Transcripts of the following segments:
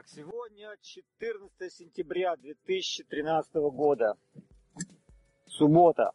Сегодня 14 сентября 2013 года, суббота.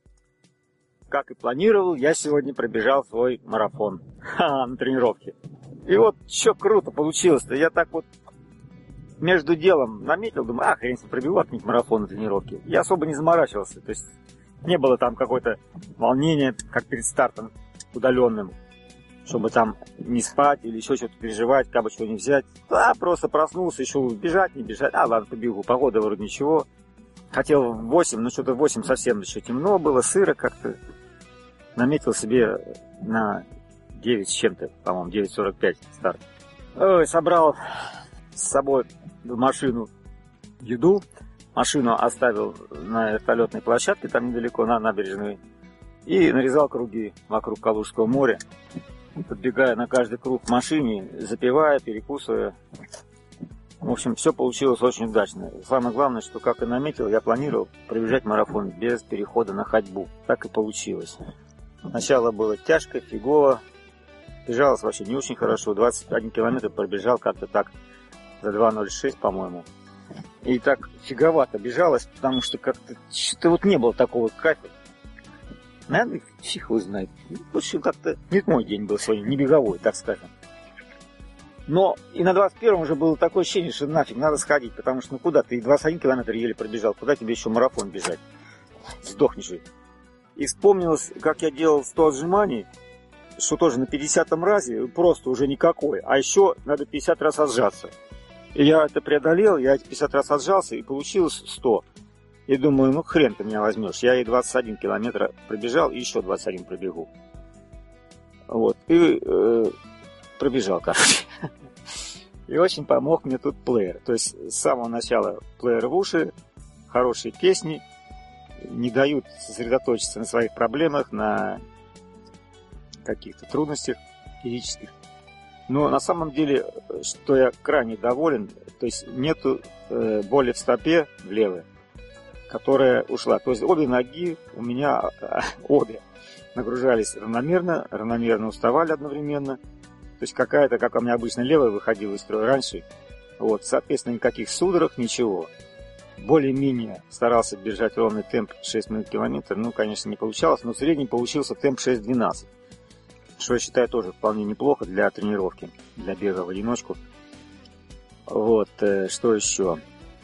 Как и планировал, я сегодня пробежал свой марафон на тренировке. И вот что круто получилось-то. Я так вот между делом наметил, думаю, хрен себе, пробегу от марафон на тренировке. Я особо не заморачивался, то есть не было там какое-то волнение, как перед стартом удаленным, чтобы там не спать или еще что-то переживать, как бы что не взять. Просто проснулся, еще бежать, не бежать. Ладно, побегу, погода вроде ничего. Хотел в 8, но что-то в 8 совсем еще темно было, сыро как-то. Наметил себе на 9 с чем-то, по-моему, 9:45 старт. Собрал с собой в машину еду. Машину оставил на вертолетной площадке, там недалеко, на набережной. И нарезал круги вокруг Калужского моря. Подбегая на каждый круг в машине, запивая, перекусывая. В общем, все получилось очень удачно. Самое главное, что, как и наметил, я планировал пробежать марафон без перехода на ходьбу. Так и получилось. Сначала было тяжко, фигово. Бежалось вообще не очень хорошо. 21 километр пробежал как-то так за 2:06, по-моему. И так фиговато бежалось, потому что как-то что-то вот не было такого кайфа. Наверное, фиг его знает. В общем, как-то не мой день был сегодня, не беговой, так скажем. Но и на 21-м уже было такое ощущение, что нафиг, надо сходить, потому что куда ты, 21 километр еле пробежал, куда тебе еще марафон бежать? Сдохнешь же. И вспомнилось, как я делал 100 отжиманий, что тоже на 50-м разе просто уже никакой, а еще надо 50 раз отжаться. И я это преодолел, я эти 50 раз отжался, и получилось 100. И думаю, хрен ты меня возьмешь. Я и 21 километр пробежал, и еще 21 пробегу. Вот. И пробежал, короче. И очень помог мне тут плеер. То есть с самого начала плеер в уши, хорошие песни, не дают сосредоточиться на своих проблемах, на каких-то трудностях физических. Но на самом деле, что я крайне доволен, то есть нету боли в стопе, в левой, которая ушла. То есть обе ноги у меня, обе, нагружались равномерно уставали одновременно. То есть какая-то, как у меня обычно левая выходила из строя раньше. Вот, соответственно, никаких судорог, ничего. Более-менее старался держать ровный темп 6 минут километр. Конечно, не получалось, но в среднем получился темп 6:12. Что я считаю тоже вполне неплохо для тренировки, для бега в одиночку. Вот, что еще?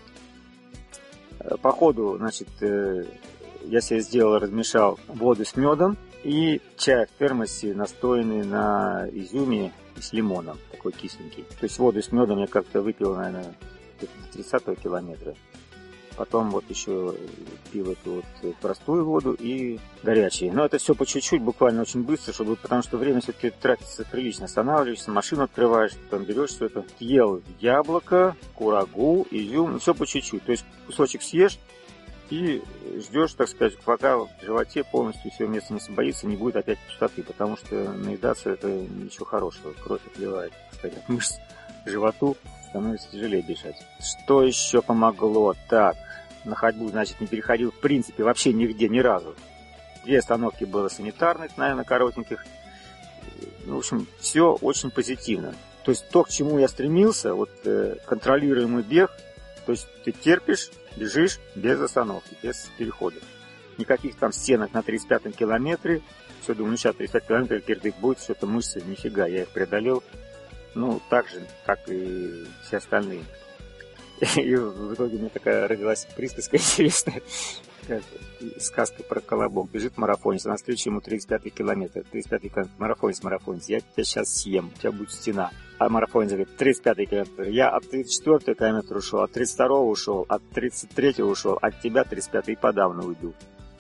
По ходу, значит, я себе размешал воду с медом и чай в термосе, настоянный на изюме и с лимоном, такой кисленький. То есть воду с медом я как-то выпил, наверное, до 30-го километра. Потом вот еще пил эту вот простую воду и горячие. Но это все по чуть-чуть, буквально очень быстро, потому что время все-таки тратится прилично. Останавливаешься, машину открываешь, потом берешь все это. Ел яблоко, курагу, изюм, все по чуть-чуть. То есть кусочек съешь и ждешь, так сказать, пока в животе полностью все место не освободится, не будет опять пустоты, потому что наедаться это ничего хорошего. Кровь отливает, кстати, от мышц к животу. Становится тяжелее бежать. Что еще помогло? Так, на ходьбу, значит, не переходил в принципе вообще нигде, ни разу. 2 остановки было санитарных, наверное, коротеньких. В общем, все очень позитивно. То есть то, к чему я стремился, вот контролируемый бег, то есть ты терпишь, бежишь без остановки, без переходов. Никаких там стенок на 35-м километре. Все, думаю, сейчас 35 километров кирдык будет, что-то мышцы, нифига, я их преодолел. Так же, как и все остальные. И в итоге у меня такая родилась присказка интересная. Сказка про колобок. Бежит марафонец, а навстречу ему 35-й километр. 35-й километр. Марафонец. Я тебя сейчас съем, у тебя будет стена. А марафонец говорит, 35-й километр. Я от 34-го километра ушел, от 32-го ушел, от 33-го ушел, от тебя 35-й подавно уйду.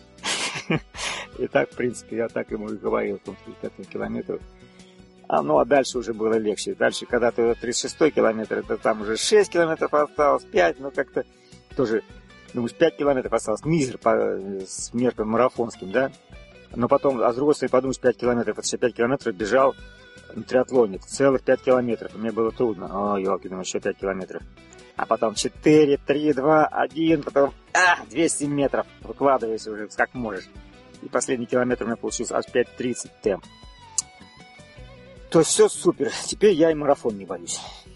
И так, в принципе, я так ему и говорил в том 35-м километре. А дальше уже было легче. Дальше, когда ты 36-й километр, это там уже 6 километров осталось, 5, как-то тоже, думаешь, 5 километров осталось. Мизер с меркам марафонским, да? Но потом, с другой стороны, подумаешь, 5 километров, это еще 5 километров бежал на триатлоне. Целых 5 километров. Мне было трудно. Ёлки, думаю, еще 5 километров. А потом 4, 3, 2, 1, потом 200 метров. Выкладывайся уже как можешь. И последний километр у меня получился аж 5:30 темп. То есть все супер. Теперь я и марафон не боюсь.